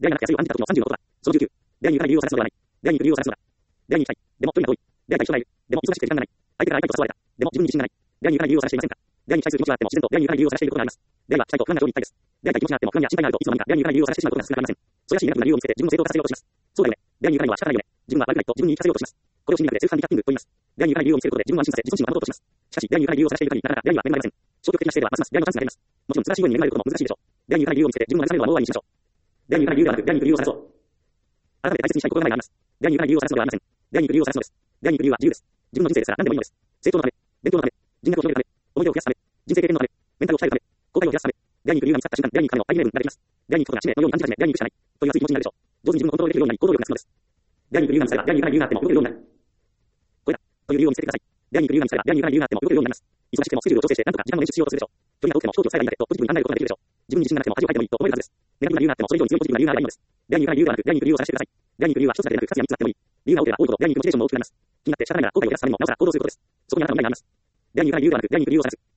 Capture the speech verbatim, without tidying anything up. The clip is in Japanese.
出会いがなくて安いを感じた時のさんじゅうのことだ。そのじゅうきゅう。出会いにゆかない理由を探すのではない。出会いにゆく理由を探すのだ。出会いに行きたい。でも、距離が遠い。出会いたい人がいる。でも、忙しくて時間がない。相手から会いたいと誘われた。でも、自分に自信がない。出会いに行かない理由を探していませんか。出会いに期待する気持ちがあっても、自然と出会いに行かない理由を探していることがあります。出会いはしたいと不安が常にいっぱいです。出会いたい気持ちがあっても不安や心配があるといつの間にか出会いに行かない理由を探してしまうことが少なくありません。それはしいなくな理由を見つけて自分の正当化させようとします。そうだよね。出会いに行かないのは仕方ないよね。自分は悪くないと自分に言い聞かせようとします。これを心理学でセルフハンディキャッピングと言います。出会いに行かない理由を見つけることで自分を安心させ自尊心を保とうとします。しかし、出会いに行かない理由を探している限り、なかなか出会いは恵まれません。消極的な姿勢ではますます出会いのチャンスが減ります。もちろん難しいように恵まれることも難しいでしょう。出会いに行かない理由を見つけて自分を慰めるのはノーアイにしましょう。出会いに行かない理由ではなく、出会いに行く理由を探そう。改めて大切にしたい心構えがあります。出会いに行かない理由を探すのではありません。出会いに行く理由を探すのです。出会いに行く理由は自由です。自分の人生ですから何でもいいのです。成長のため、勉強のため、人脈を広げるため、思い出を増やすため、人生経験のため、メンタルを鍛えるため、後悔を減らすため、出会いに行く理由が見つかった瞬間、出会いに行くためのアイデアができます。出会いに行くことが使命のように感じ始め、出会いに行くしかないという熱い気持ちになるでしょう。上手に自分のコントロールできるようになり、行動力がつくのです。出会いに行く理由が見つかれば、出会いに行かない理由があっても動けるようになる。これだという理由を見つけてください。出会いに行く理由が見つかれば、出会いに行かない理由があっても動けるようになります。忙しくてもスケジュールを調整して、なんとか時間の練習しようとするでしょう。距離が遠くても飛行機を使えばいいんだけとポジティブに考えることができるでしょう。自分に自信がなくても恥をかいてもいいと思えるはずです。ネガティブな理由があってもそれ以上に強いポジティブな理由があればいいのです。出会いに行かない理由ではなく、出会いに行く理由を探してください。出会いに行く理由は一つだけでなく、二つや三つあってもいい。理由が多ければ多いほど出会いに行くモチベーションも大きくなります。気になって仕方ないなら後悔を減らすためにもなおさら行動することです。そこにあなたの未来があります。出会いに行かない理由ではなく、出会いに行く理由を探す。